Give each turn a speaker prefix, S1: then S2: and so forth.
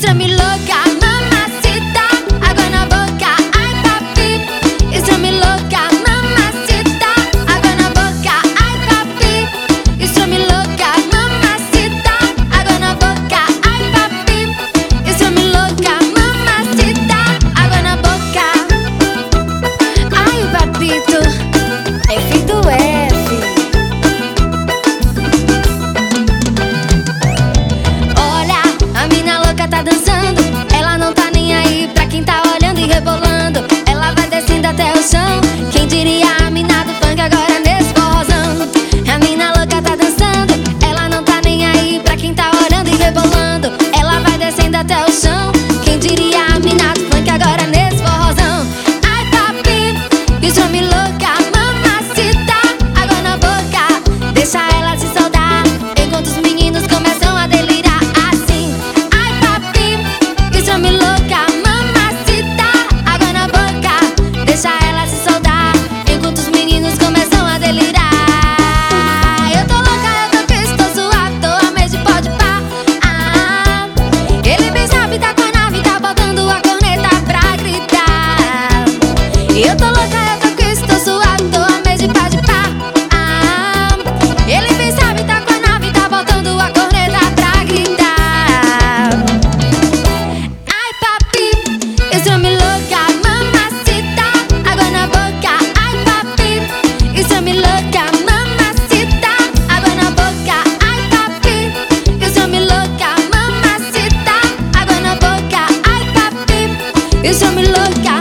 S1: Isso me louca, mamacita. Água na boca, ai papi. Isso me louca, mamacita. Água na boca, ai papi. Isso me louca, mamacita. Água na boca, ai papi. Isso me louca, mamacita. Água na boca. Ai papito, efeito F. Olha, a mina louca tá dançando. Ela não tá nem aí pra quem tá olhando e rebolando. Ela vai descendo até o chão. Quem diria a mina do funk agora nesse forrozão. A mina louca tá dançando. Ela não tá nem aí pra quem tá olhando e rebolando. Ela vai descendo até o chão. Quem diria a mina do funk agora nesse forrozão. Ai papi, isso me louca, mamacita. Água na boca, deixa ela se soltar, enquanto os meninos começam a delirar assim. Ai papi, isso me louca, mamacita. Água na boca, deixa ela se soltar, enquanto os meninos começam a delirar. Eu tô louca, eu tô triste, tô suave, tô a mês de pode pá. Ele bem sabe, tá com a nave, tá botando a corneta pra gritar. Eu tô louca, eu tô triste, tô suave, tô a mês de pode pá. Ele bem sabe, tá com a nave, tá botando a corneta pra gritar. Ai papi, isso me louca, mamacita. Água na boca, ai papi. Isso me louca, mamacita. Água na boca, ai papi. Isso me louca, mamacita. Água na boca, ai papi. Isso me louca.